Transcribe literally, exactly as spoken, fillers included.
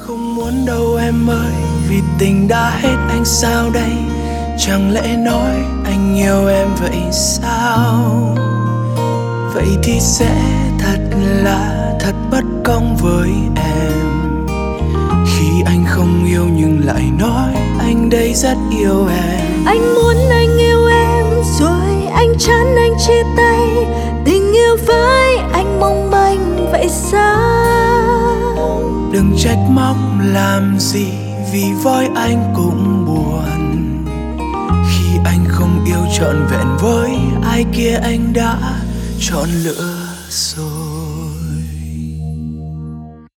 Không muốn đâu em ơi, vì tình đã hết anh sao đây? Chẳng lẽ nói anh yêu em vậy sao? Vậy thì sẽ thật là thật bất công với em, khi anh không yêu nhưng lại nói anh đây rất yêu em. Anh muốn anh yêu em rồi anh chán anh chia tay, tình yêu với anh mong manh vậy sao? Đừng trách móc làm gì, vì với anh cũng buồn, khi anh không yêu trọn vẹn với ai kia anh đã chọn lựa rồi.